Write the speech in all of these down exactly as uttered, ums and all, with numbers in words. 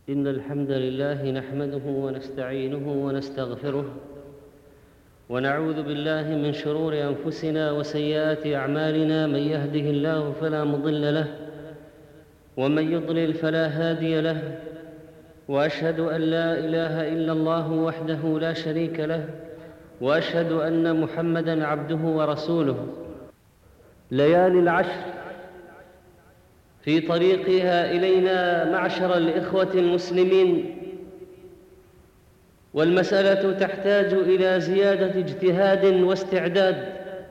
إن الحمد لله نحمده ونستعينه ونستغفره ونعوذ بالله من شرور أنفسنا وسيئات أعمالنا. من يهده الله فلا مضل له ومن يضلل فلا هادي له، وأشهد أن لا إله إلا الله وحده لا شريك له، وأشهد أن محمدًا عبده ورسوله. ليالي العشر في طريقها إلينا معشر الإخوة المسلمين، والمسألة تحتاج إلى زيادة اجتهاد واستعداد،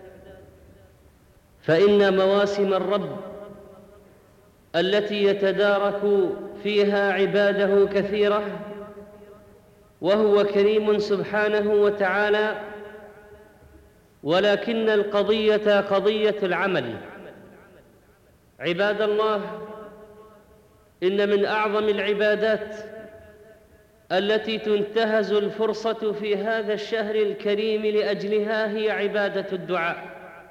فإن مواسم الرب التي يتدارك فيها عباده كثيرة، وهو كريم سبحانه وتعالى، ولكن القضية قضية العمل. عباد الله، إن من أعظم العبادات التي تنتهز الفرصة في هذا الشهر الكريم لأجلها هي عبادة الدعاء،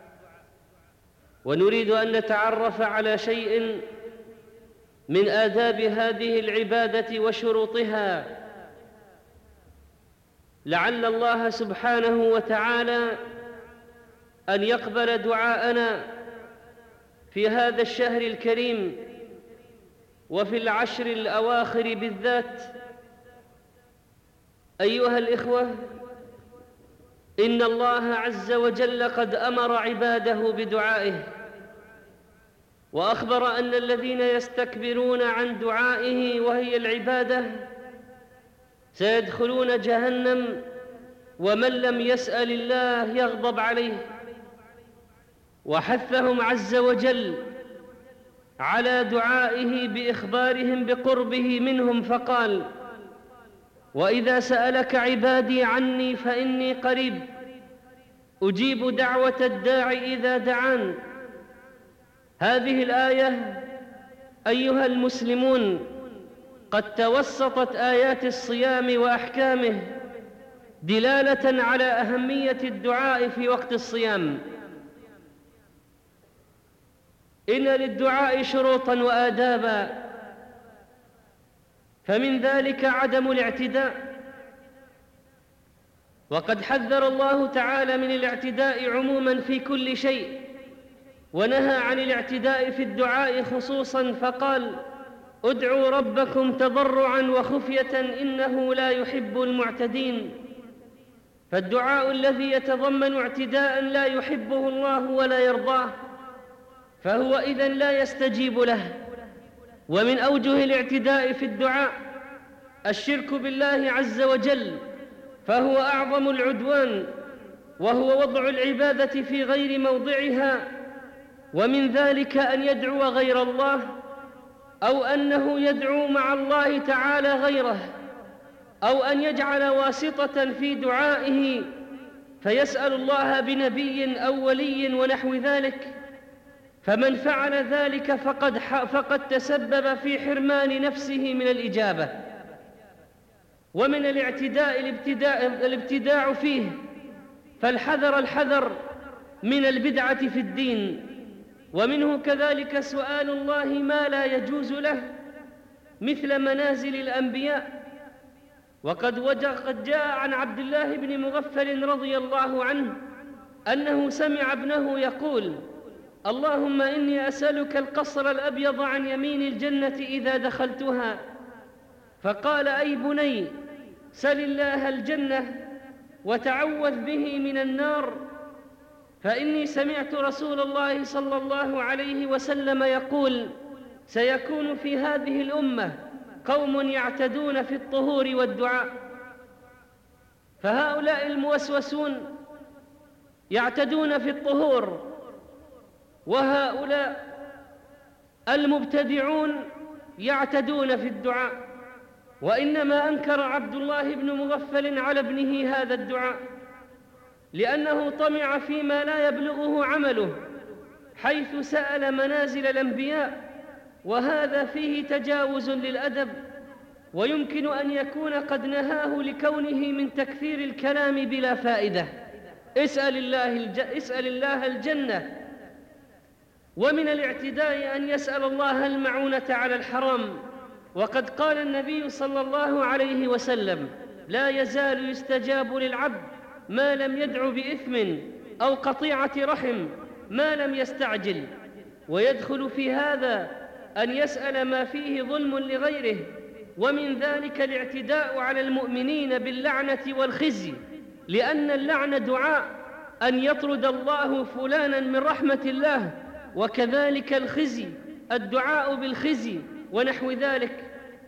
ونريد أن نتعرف على شيء من آداب هذه العبادة وشروطها، لعل الله سبحانه وتعالى أن يقبل دعاءنا في هذا الشهر الكريم وفي العشر الأواخر بالذات. أيها الإخوة، إن الله عز وجل قد أمر عباده بدعائه، وأخبر أن الذين يستكبرون عن دعائه وهي العبادة سيدخلون جهنم، ومن لم يسأل الله يغضب عليه. وحثهم عز وجل على دعائه بإخبارهم بقربه منهم، فقال: وإذا سألك عبادي عني فإني قريب أجيب دعوة الداعي إذا دعان. هذه الآية أيها المسلمون قد توسطت آيات الصيام وأحكامه دلالة على أهمية الدعاء في وقت الصيام. إن للدعاء شروطاً وآداباً، فمن ذلك عدم الاعتداء، وقد حذر الله تعالى من الاعتداء عموماً في كل شيء، ونهى عن الاعتداء في الدعاء خصوصاً، فقال: ادعوا ربكم تضرعاً وخفية إنه لا يحب المعتدين. فالدعاء الذي يتضمن اعتداء لا يحبه الله ولا يرضاه فهو إذن لا يستجيب له. ومن أوجه الاعتداء في الدعاء الشرك بالله عز وجل، فهو أعظم العدوان، وهو وضع العبادة في غير موضعها، ومن ذلك أن يدعو غير الله، أو أنه يدعو مع الله تعالى غيره، أو أن يجعل واسطة في دعائه فيسأل الله بنبي أو ولي ونحو ذلك. فمن فعل ذلك فقد, فقد تسبب في حرمان نفسه من الإجابة. ومن الاعتداء الابتداع, الابتداع فيه، فالحذر الحذر من البدعة في الدين، ومنه كذلك سؤال الله ما لا يجوز له مثل منازل الأنبياء. وقد قد جاء عن عبد الله بن مغفل رضي الله عنه أنه سمع ابنه يقول: اللهم إني أسألك القصر الأبيض عن يمين الجنة إذا دخلتها. فقال: أي بني، سل الله الجنة وتعوذ به من النار، فإني سمعت رسول الله صلى الله عليه وسلم يقول: سيكون في هذه الأمة قوم يعتدون في الطهور والدعاء. فهؤلاء الموسوسون يعتدون في الطهور، وهؤلاء المبتدعون يعتدون في الدعاء. وإنما أنكر عبد الله بن مغفل على ابنه هذا الدعاء لأنه طمع فيما لا يبلغه عمله، حيث سأل منازل الأنبياء، وهذا فيه تجاوز للأدب، ويمكن أن يكون قد نهاه لكونه من تكثير الكلام بلا فائدة. اسأل الله, الج... اسأل الله الجنة. ومن الاعتداء أن يسأل الله المعونة على الحرام، وقد قال النبي صلى الله عليه وسلم: لا يزال يستجاب للعبد ما لم يدع بإثم أو قطيعة رحم ما لم يستعجل. ويدخل في هذا أن يسأل ما فيه ظلم لغيره، ومن ذلك الاعتداء على المؤمنين باللعنة والخزي، لأن اللعن دعاء أن يطرد الله فلانا من رحمة الله، وكذلك الخزي الدعاء بالخزي ونحو ذلك.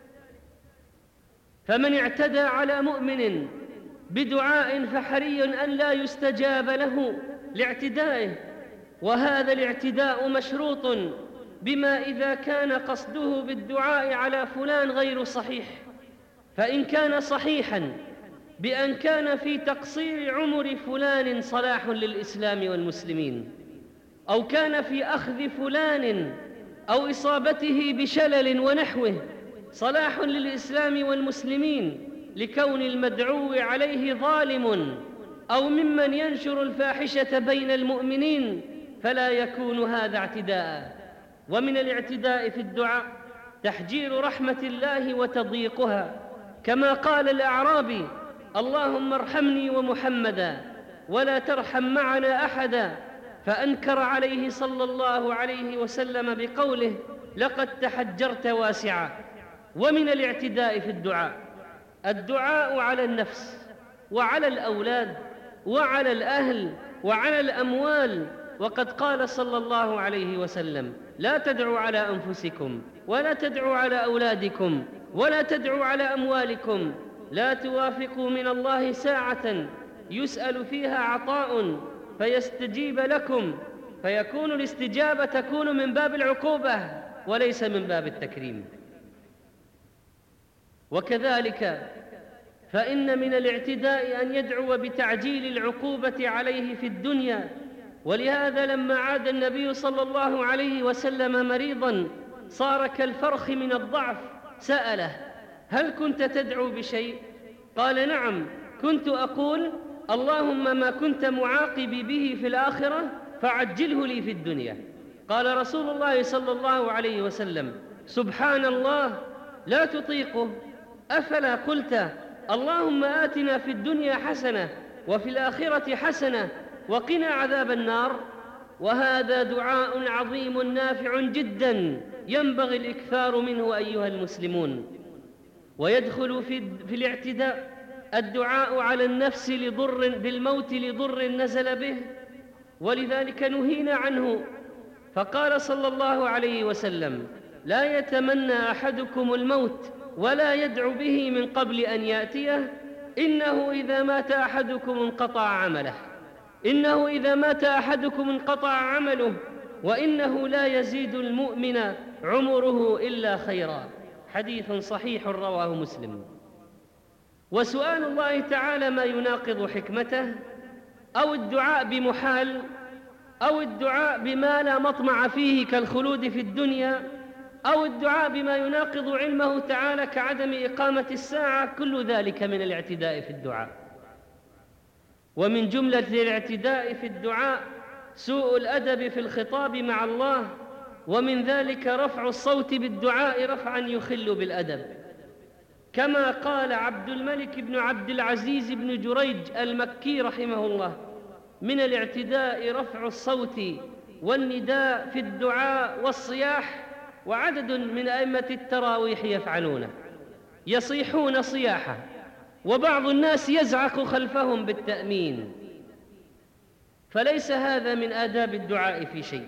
فمن اعتدى على مؤمن بدعاء فحري أن لا يستجاب له لاعتدائه، وهذا الاعتداء مشروط بما إذا كان قصده بالدعاء على فلان غير صحيح. فإن كان صحيحاً بأن كان في تقصير عمر فلان صلاح للإسلام والمسلمين، أو كان في أخذ فلان أو إصابته بشلل ونحوه صلاح للإسلام والمسلمين، لكون المدعو عليه ظالم أو ممن ينشر الفاحشة بين المؤمنين، فلا يكون هذا اعتداء. ومن الاعتداء في الدعاء تحجير رحمة الله وتضييقها، كما قال الأعرابي: اللهم ارحمني ومحمدا ولا ترحم معنا أحدا، فأنكر عليه صلى الله عليه وسلم بقوله: لقد تحجرت واسعا. ومن الاعتداء في الدعاء الدعاء على النفس وعلى الأولاد وعلى الأهل وعلى الأموال، وقد قال صلى الله عليه وسلم: لا تدعوا على أنفسكم ولا تدعوا على أولادكم ولا تدعوا على أموالكم، لا توافقوا من الله ساعة يسأل فيها عطاء فيستجيب لكم، فيكون الاستجابة تكون من باب العقوبة وليس من باب التكريم. وكذلك فإن من الاعتداء أن يدعو بتعجيل العقوبة عليه في الدنيا. ولهذا لما عاد النبي صلى الله عليه وسلم مريضا صار كالفرخ من الضعف سأله: هل كنت تدعو بشيء؟ قال: نعم، كنت أقول اللهم ما كنت معاقبي به في الآخرة فعجله لي في الدنيا. قال رسول الله صلى الله عليه وسلم: سبحان الله، لا تطيقه، أفلا قلت اللهم آتنا في الدنيا حسنة وفي الآخرة حسنة وقنا عذاب النار؟ وهذا دعاء عظيم نافع جدا ينبغي الإكثار منه أيها المسلمون. ويدخل في, في الاعتداء الدعاء على النفس لضر بالموت لضر نزل به، ولذلك نهينا عنه. فقال صلى الله عليه وسلم: لا يتمنى أحدكم الموت ولا يدعو به من قبل أن يأتيه، إنه إذا مات أحدكم انقطع عمله إنه إذا مات أحدكم انقطع عمله وإنه لا يزيد المؤمن عمره إلا خيرا. حديث صحيح رواه مسلم. وسؤال الله تعالى ما يناقض حكمته، أو الدعاء بمحال، أو الدعاء بما لا مطمع فيه كالخلود في الدنيا، أو الدعاء بما يناقض علمه تعالى كعدم إقامة الساعة، كل ذلك من الاعتداء في الدعاء. ومن جملة الاعتداء في الدعاء سوء الأدب في الخطاب مع الله، ومن ذلك رفع الصوت بالدعاء رفعا يخل بالأدب، كما قال عبد الملك بن عبد العزيز بن جريج المكي رحمه الله: من الاعتداء رفع الصوت والنداء في الدعاء والصياح، وعدد من أئمة التراويح يفعلونه، يصيحون صياحة، وبعض الناس يزعق خلفهم بالتأمين، فليس هذا من آداب الدعاء في شيء.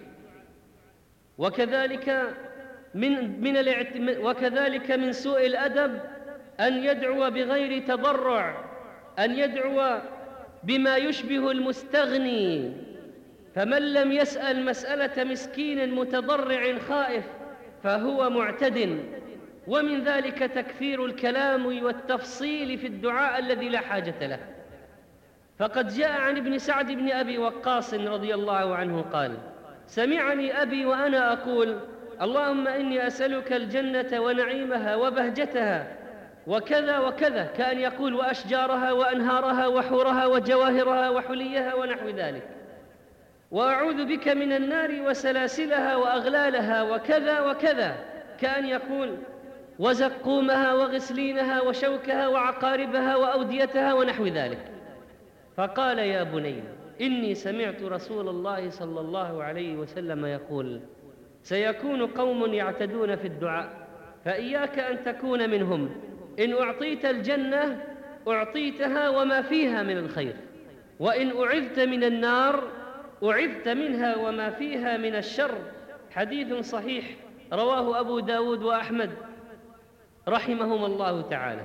وكذلك من, من وكذلك من سوء الأدب أن يدعو بغير تضرع، أن يدعو بما يشبه المستغني، فمن لم يسأل مسألة مسكين متضرع خائف فهو معتد. ومن ذلك تكثير الكلام والتفصيل في الدعاء الذي لا حاجة له. فقد جاء عن ابن سعد بن أبي وقاص رضي الله عنه قال: سمعني أبي وأنا أقول اللهم إني أسألك الجنة ونعيمها وبهجتها وكذا وكذا، كأن يقول وأشجارها وأنهارها وحورها وجواهرها وحليها ونحو ذلك، وأعوذ بك من النار وسلاسلها وأغلالها وكذا وكذا، كأن يقول وزقومها وغسلينها وشوكها وعقاربها وأوديتها ونحو ذلك. فقال: يا بني، إني سمعت رسول الله صلى الله عليه وسلم يقول: سيكون قوم يعتدون في الدعاء، فإياك أن تكون منهم. إن أعطيت الجنة أعطيتها وما فيها من الخير، وإن أعذت من النار أعذت منها وما فيها من الشر. حديث صحيح رواه أبو داود وأحمد رحمهم الله تعالى.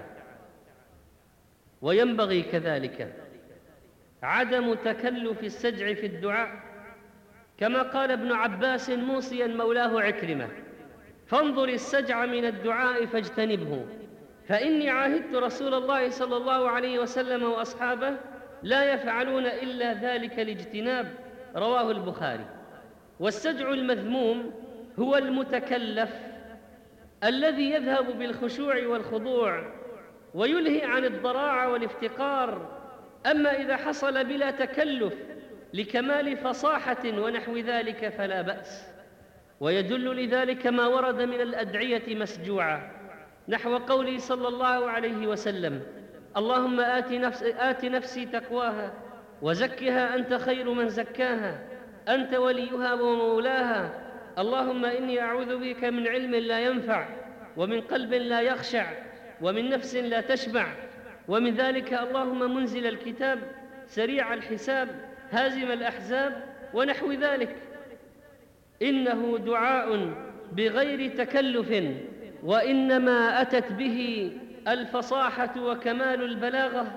وينبغي كذلك عدم تكلف السجع في الدعاء، كما قال ابن عباس موصيا مولاه عكرمة: فانظر السجع من الدعاء فاجتنبه، فإني عاهدت رسول الله صلى الله عليه وسلم وأصحابه لا يفعلون إلا ذلك الاجتناب. رواه البخاري. والسجع المذموم هو المتكلف الذي يذهب بالخشوع والخضوع ويلهي عن الضراعة والافتقار. أما إذا حصل بلا تكلف لكمال فصاحة ونحو ذلك فلا بأس. ويدل لذلك ما ورد من الأدعية مسجوعة، نحو قوله صلى الله عليه وسلم: اللهم آت, نفس آت نفسي تقواها وزكها أنت خير من زكاها أنت وليها ومولاها. اللهم إني أعوذ بك من علم لا ينفع، ومن قلب لا يخشع، ومن نفس لا تشبع. ومن ذلك: اللهم منزل الكتاب سريع الحساب هازم الأحزاب ونحو ذلك. إنه دعاء بغير تكلف، وإنما أتت به الفصاحة وكمال البلاغة.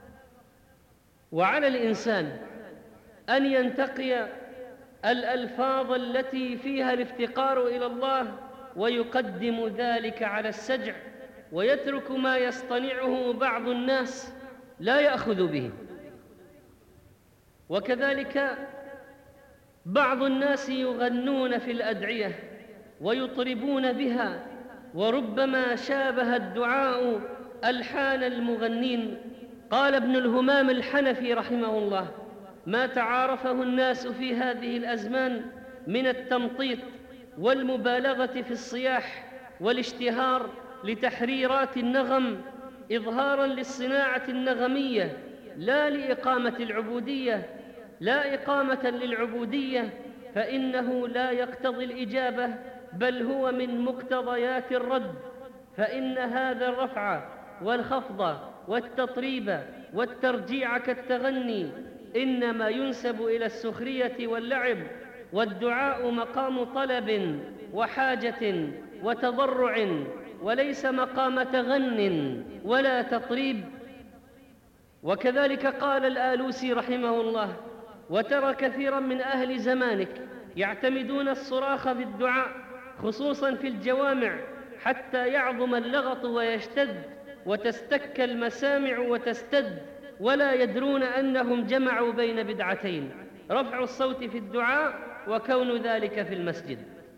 وعلى الإنسان أن ينتقي الألفاظ التي فيها الافتقار إلى الله ويقدم ذلك على السجع، ويترك ما يصطنعه بعض الناس لا يأخذ به. وكذلك بعض الناس يغنون في الأدعية ويطربون بها، وربما شابه الدعاء ألحان المغنين. قال ابن الهمام الحنفي رحمه الله: ما تعارفه الناس في هذه الأزمان من التمطيط والمبالغة في الصياح والاشتهار لتحريرات النغم إظهاراً للصناعة النغمية، لا لإقامة العبودية لا إقامة للعبودية، فإنه لا يقتضي الإجابة، بل هو من مقتضيات الرد. فإن هذا الرفع والخفض والتطريب والترجيع كالتغني إنما ينسب إلى السخرية واللعب، والدعاء مقام طلب وحاجة وتضرع، وليس مقام تغن ولا تطريب. وكذلك قال الآلوسي رحمه الله: وترى كثيرا من أهل زمانك يعتمدون الصراخ بالدعاء خصوصا في الجوامع حتى يعظم اللغط ويشتد وتستك المسامع وتستد، ولا يدرون أنهم جمعوا بين بدعتين: رفع الصوت في الدعاء وكون ذلك في المسجد.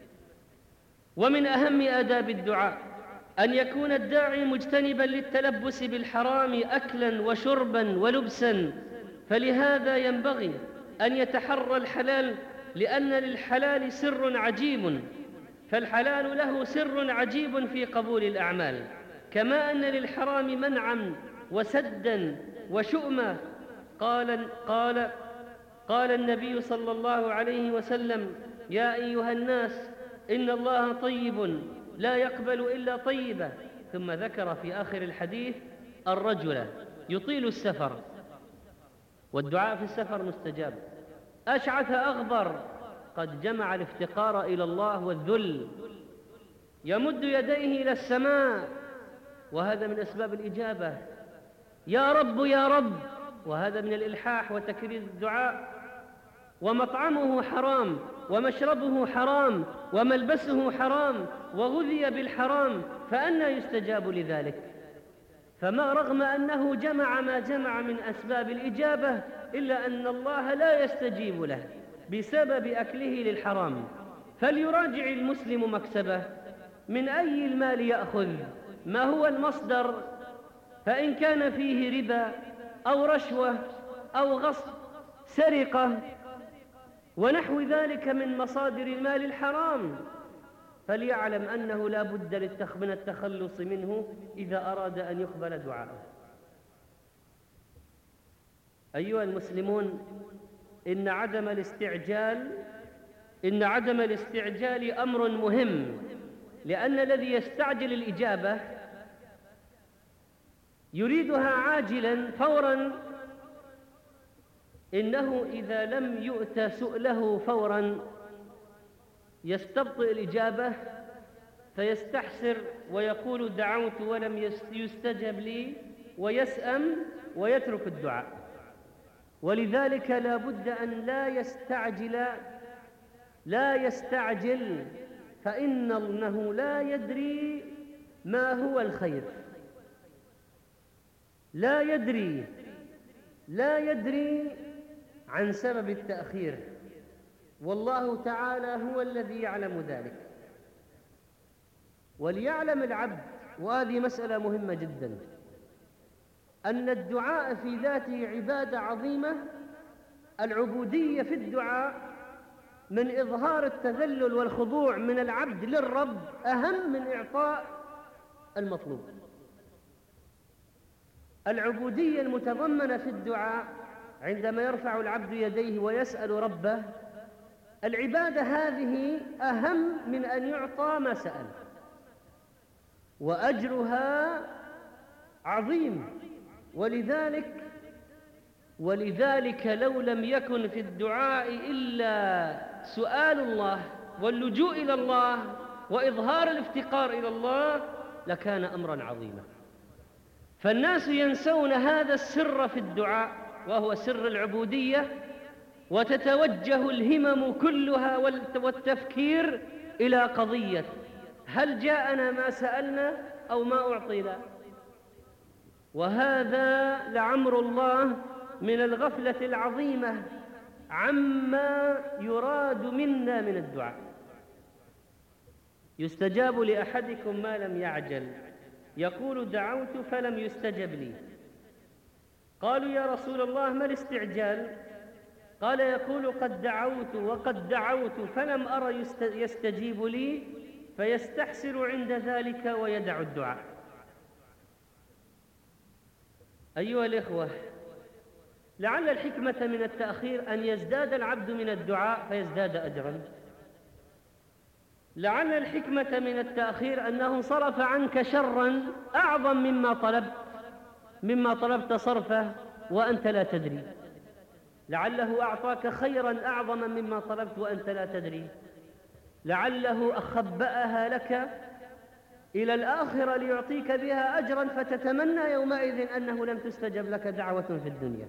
ومن أهم آداب الدعاء أن يكون الداعي مجتنبا للتلبس بالحرام أكلا وشربا ولبسا، فلهذا ينبغي أن يتحرى الحلال، لأن للحلال سر عجيب، فالحلال له سر عجيب في قبول الأعمال، كما أن للحرام منعا وسدا وشؤما. قال, قال, قال النبي صلى الله عليه وسلم: يا أيها الناس إن الله طيب لا يقبل إلا طيبا. ثم ذكر في آخر الحديث الرجل يطيل السفر، والدعاء في السفر مستجاب، أشعث أغبر قد جمع الافتقار إلى الله والذل، يمد يديه إلى السماء وهذا من أسباب الإجابة، يا رب يا رب، وهذا من الإلحاح وتكرير الدعاء. ومطعمه حرام ومشربه حرام وملبسه حرام وغذي بالحرام، فأنى يستجاب لذلك؟ فما رغم أنه جمع ما جمع من أسباب الإجابة، إلا أن الله لا يستجيب له بسبب أكله للحرام. فليراجع المسلم مكسبه، من أي المال يأخذ، ما هو المصدر، فإن كان فيه ربا أو رشوة أو غصب سرقة ونحو ذلك من مصادر المال الحرام، فليعلم أنه لا بد من التخلص منه إذا أراد أن يقبل دعاءه. أيها المسلمون، إن عدم الاستعجال إن عدم الاستعجال أمر مهم، لأن الذي يستعجل الإجابة يريدها عاجلا فورا، إنه إذا لم يؤت سؤله فورا يستبطئ الإجابة فيستحسر ويقول دعوت ولم يستجب لي، ويسأم ويترك الدعاء. ولذلك لا بد أن لا يستعجل لا يستعجل فإنه لا يدري ما هو الخير، لا يدري لا يدري عن سبب التأخير، والله تعالى هو الذي يعلم ذلك. وليعلم العبد، وهذه مسألة مهمة جدا، أن الدعاء في ذاته عبادة عظيمة. العبودية في الدعاء من إظهار التذلل والخضوع من العبد للرب أهم من إعطاء المطلوب. العبودية المتضمنة في الدعاء عندما يرفع العبد يديه ويسأل ربه، العبادة هذه أهم من أن يعطى ما سأل، وأجرها عظيم. ولذلك ولذلك لو لم يكن في الدعاء إلا سؤال الله واللجوء إلى الله وإظهار الافتقار إلى الله لكان أمرا عظيما. فالناس ينسون هذا السر في الدعاء، وهو سر العبودية، وتتوجه الهمم كلها والتفكير إلى قضية هل جاءنا ما سألنا أو ما أعطينا. وهذا لعمر الله من الغفلة العظيمة عما يراد منا من الدعاء. يستجاب لأحدكم ما لم يعجل، يقول دعوت فلم يستجب لي. قالوا يا رسول الله ما الاستعجال؟ قال يقول قد دعوت وقد دعوت فلم أرى يستجيب لي، فيستحسر عند ذلك ويدع الدعاء. أيها الإخوة، لعل الحكمة من التأخير أن يزداد العبد من الدعاء فيزداد أجرا. لعل الحكمة من التأخير أنه صرف عنك شرا أعظم مما طلب مما طلبت صرفه وأنت لا تدري. لعله أعطاك خيرا أعظم مما طلبت وأنت لا تدري. لعله أخبأها لك إلى الآخرة ليعطيك بها أجرا، فتتمنى يومئذ أنه لم تستجب لك دعوة في الدنيا.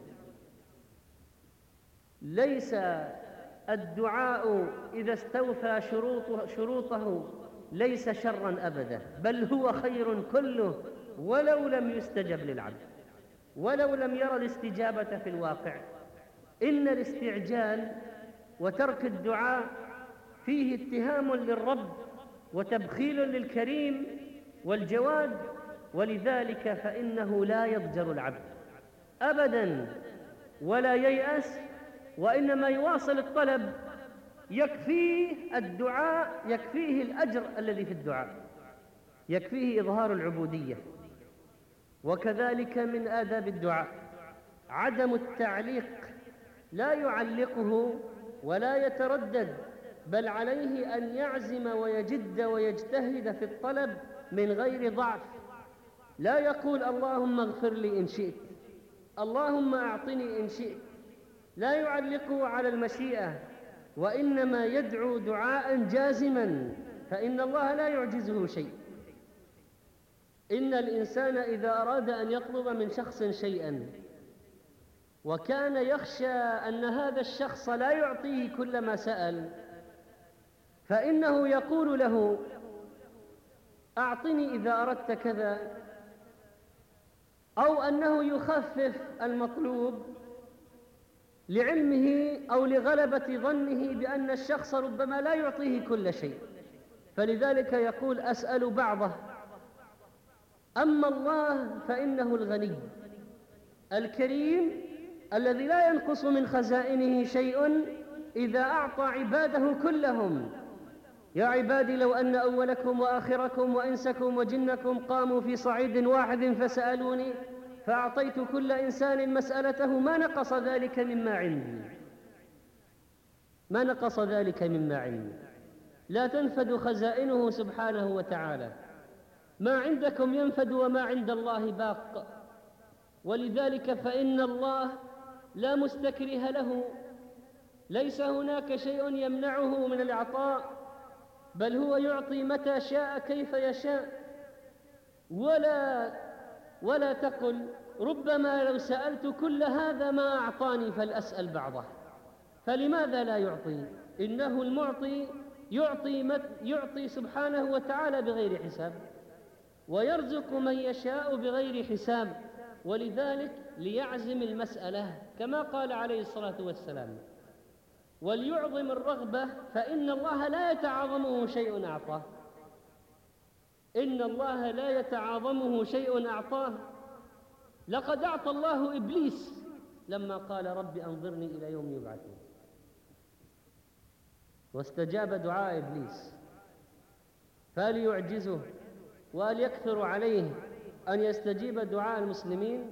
ليس الدعاء إذا استوفى شروطه, شروطه ليس شرا أبدا، بل هو خير كله ولو لم يستجب للعبد، ولو لم يرى الاستجابة في الواقع. إن الاستعجال وترك الدعاء فيه اتهام للرب وتبخيل للكريم والجواد، ولذلك فإنه لا يضجر العبد أبدا ولا ييأس، وإنما يواصل الطلب. يكفيه الدعاء، يكفيه الأجر الذي في الدعاء، يكفيه إظهار العبودية. وكذلك من آداب الدعاء عدم التعليق، لا يعلقه ولا يتردد، بل عليه أن يعزم ويجد ويجتهد في الطلب من غير ضعف. لا يقول اللهم اغفر لي إن شئت، اللهم أعطني إن شئت، لا يعلقه على المشيئة، وإنما يدعو دعاء جازما، فإن الله لا يعجزه شيء. إن الإنسان إذا أراد أن يطلب من شخص شيئا وكان يخشى أن هذا الشخص لا يعطيه كل ما سأل، فإنه يقول له أعطني إذا أردت كذا، أو أنه يخفف المطلوب لعلمه أو لغلبة ظنه بأن الشخص ربما لا يعطيه كل شيء، فلذلك يقول أسأل بعضه. أما الله فإنه الغني الكريم الذي لا ينقص من خزائنه شيء إذا أعطى عباده كلهم. يا عبادي لو أن أولكم وآخركم وإنسكم وجنكم قاموا في صعيد واحد فسألوني فأعطيت كل إنسان مسألته ما نقص ذلك مما عندي ما نقص ذلك مما عندي لا تنفد خزائنه سبحانه وتعالى. ما عندكم ينفد وما عند الله باق. ولذلك فإن الله لا مستكره له، ليس هناك شيء يمنعه من العطاء، بل هو يعطي متى شاء كيف يشاء. ولا ولا تقل ربما لو سألت كل هذا ما أعطاني فلأسأل بعضه، فلماذا لا يعطي؟ إنه المعطي يعطي, مت يعطي سبحانه وتعالى بغير حساب، ويرزق من يشاء بغير حساب. ولذلك ليعزم المسألة كما قال عليه الصلاة والسلام، وليعظم الرغبة فإن الله لا يتعاظمه شيء أعطاه. إن الله لا يتعاظمه شيء أعطاه. لقد أعطى الله إبليس لما قال رب أنظرني إلى يوم يبعثون، واستجاب دعاء إبليس. فليعجزه وليكثر عليه أن يستجيب دعاء المسلمين.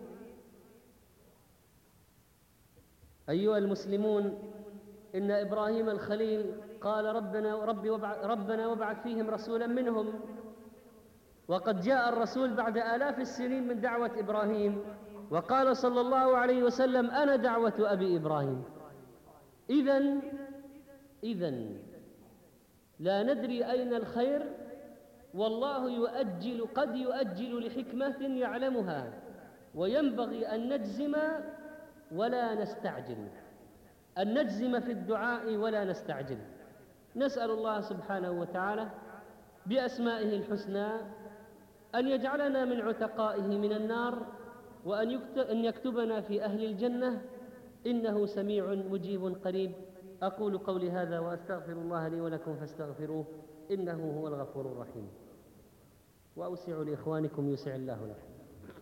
أيها المسلمون، إن إبراهيم الخليل قال ربنا ربي وابعث ربنا وابعث فيهم رسولا منهم، وقد جاء الرسول بعد آلاف السنين من دعوة إبراهيم، وقال صلى الله عليه وسلم أنا دعوة أبي إبراهيم. إذن إذن لا ندري أين الخير، والله يؤجل قد يؤجل لحكمة يعلمها، وينبغي أن نجزم ولا نستعجل، أن نجزم في الدعاء ولا نستعجل. نسأل الله سبحانه وتعالى بأسمائه الحسنى أن يجعلنا من عتقائه من النار، وأن يكتبنا في أهل الجنة، إنه سميع مجيب قريب. أقول قولي هذا وأستغفر الله لي ولكم فاستغفروه إنه هو الغفور الرحيم. وأوسع لإخوانكم يسع الله لكم.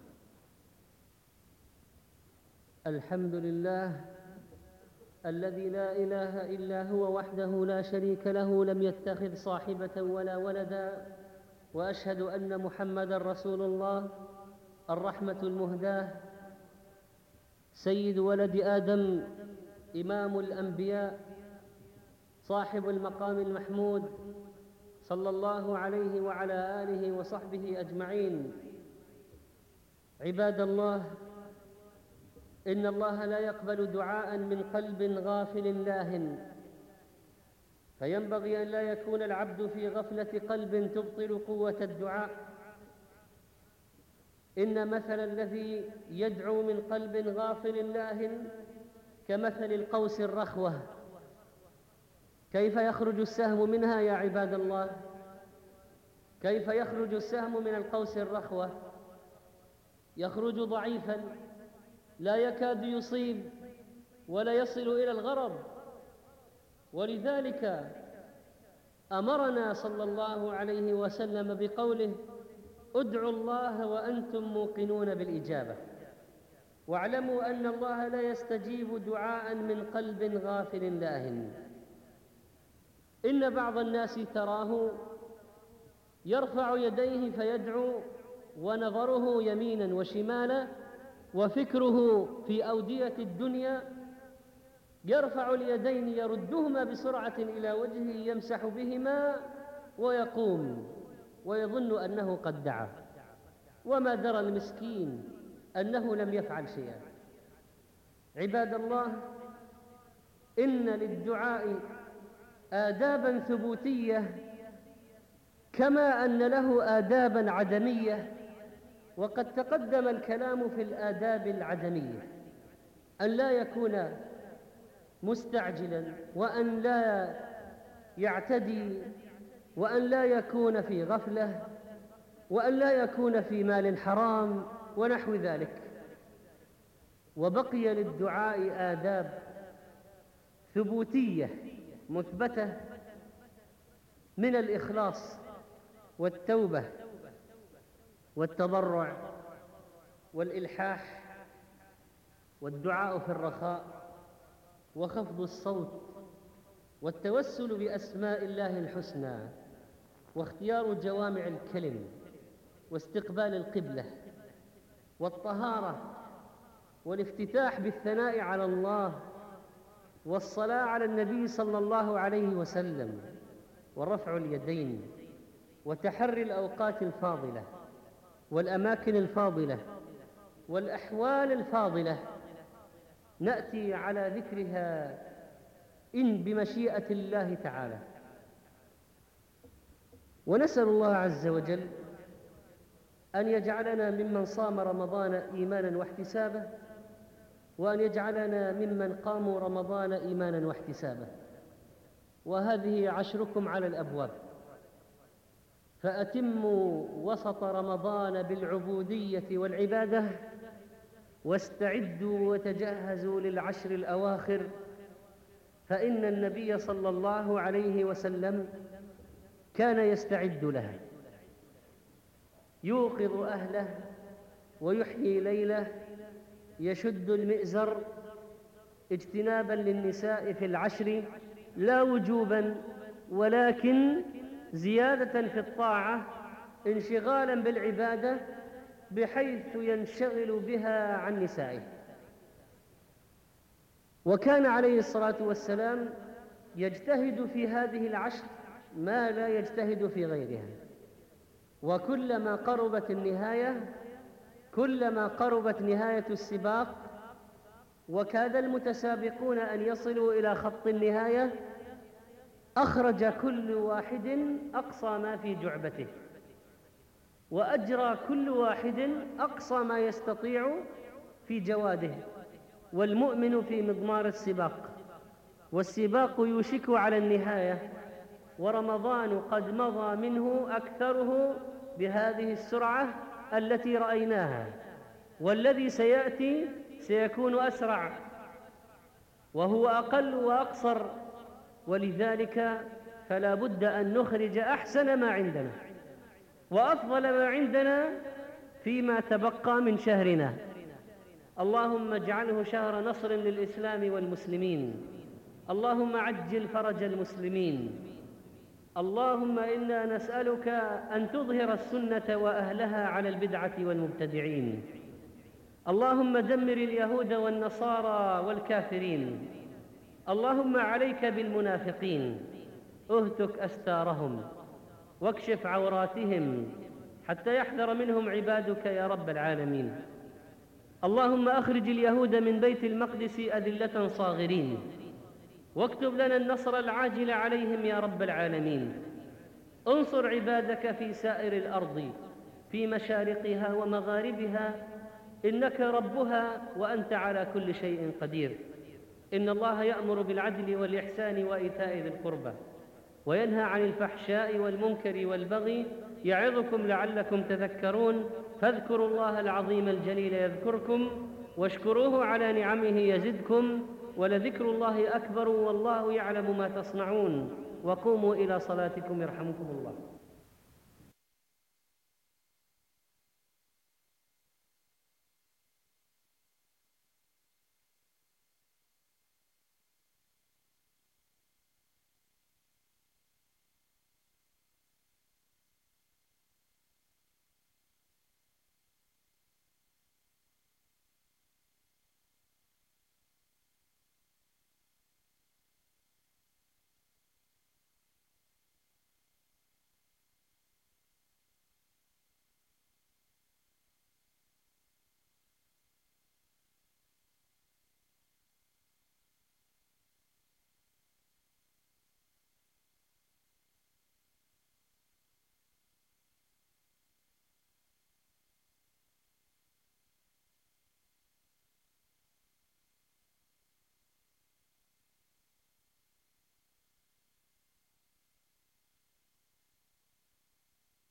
الحمد لله الذي لا إله إلا هو وحده لا شريك له، لم يتخذ صاحبة ولا ولدا، وأشهد أن محمدًا رسول الله الرحمة المهداة، سيد ولد آدم، إمام الأنبياء، صاحب المقام المحمود، صلى الله عليه وعلى آله وصحبه أجمعين. عباد الله، إن الله لا يقبل دعاء من قلب غافل لاهٍ، فينبغي أن لا يكون العبد في غفلة قلب تبطل قوة الدعاء. إن مثل الذي يدعو من قلب غافل لاهٍ كمثل القوس الرخوة. كيف يخرج السهم منها يا عباد الله؟ كيف يخرج السهم من القوس الرخوة؟ يخرج ضعيفاً لا يكاد يصيب ولا يصل إلى الغرض. ولذلك أمرنا صلى الله عليه وسلم بقوله ادعوا الله وأنتم موقنون بالإجابة، واعلموا أن الله لا يستجيب دعاء من قلب غافل لاهٍ. إن بعض الناس تراه يرفع يديه فيدعو ونظره يمينا وشمالا وفكره في أودية الدنيا، يرفع اليدين يردهما بسرعة إلى وجهه يمسح بهما ويقوم ويظن أنه قد دعا، وما درى المسكين أنه لم يفعل شيئا. عباد الله، إن للدعاء آدابا ثبوتية كما أن له آدابا عدمية، وقد تقدم الكلام في الآداب العدمية: أن لا يكون مستعجلا، وأن لا يعتدي، وأن لا يكون في غفلة، وأن لا يكون في مال حرام ونحو ذلك. وبقي للدعاء آداب ثبوتية مثبتة من الإخلاص والتوبة والتضرع والإلحاح والدعاء في الرخاء وخفض الصوت والتوسل بأسماء الله الحسنى واختيار جوامع الكلم واستقبال القبلة والطهارة والافتتاح بالثناء على الله والصلاة على النبي صلى الله عليه وسلم ورفع اليدين وتحري الأوقات الفاضلة والأماكن الفاضلة والأحوال الفاضلة نأتي على ذكرها إن بمشيئة الله تعالى. ونسأل الله عز وجل أن يجعلنا ممن صام رمضان إيمانا واحتسابا، وأن يجعلنا ممن قاموا رمضان إيمانا واحتسابا. وهذه عشركم على الأبواب، فأتموا وسط رمضان بالعبودية والعبادة، واستعدوا وتجهزوا للعشر الأواخر، فإن النبي صلى الله عليه وسلم كان يستعد لها، يوقظ أهله ويحيي ليله، يشد المئزر اجتنابا للنساء في العشر، لا وجوبا ولكن زيادة في الطاعة، انشغالا بالعبادة بحيث ينشغل بها عن نسائه. وكان عليه الصلاة والسلام يجتهد في هذه العشر ما لا يجتهد في غيرها، وكلما قربت النهاية كلما قربت نهاية السباق وكاد المتسابقون أن يصلوا إلى خط النهاية، أخرج كل واحد أقصى ما في جعبته، وأجرى كل واحد أقصى ما يستطيع في جواده، والمؤمن في مضمار السباق، والسباق يوشك على النهاية، ورمضان قد مضى منه أكثره بهذه السرعة التي رأيناها، والذي سيأتي سيكون أسرع وهو أقل وأقصر. ولذلك فلا بد أن نخرج أحسن ما عندنا وأفضل ما عندنا فيما تبقى من شهرنا. اللهم اجعله شهر نصر للإسلام والمسلمين، اللهم عجل فرج المسلمين، اللهم إنا نسألك أن تظهر السنة وأهلها على البدعة والمبتدعين، اللهم دمر اليهود والنصارى والكافرين، اللهم عليك بالمنافقين، اهتك أستارهم واكشف عوراتهم حتى يحذر منهم عبادك يا رب العالمين. اللهم أخرج اليهود من بيت المقدس أذلة صاغرين، واكتب لنا النصر العاجل عليهم يا رب العالمين. انصر عبادك في سائر الأرض في مشارقها ومغاربها، إنك ربها وأنت على كل شيء قدير. إن الله يأمر بالعدل والإحسان وإيتاء ذي القربى وينهى عن الفحشاء والمنكر والبغي، يعظكم لعلكم تذكرون. فاذكروا الله العظيم الجليل يذكركم، واشكروه على نعمه يزدكم، ولذكر الله أكبر والله يعلم ما تصنعون. وقوموا إلى صلاتكم يرحمكم الله.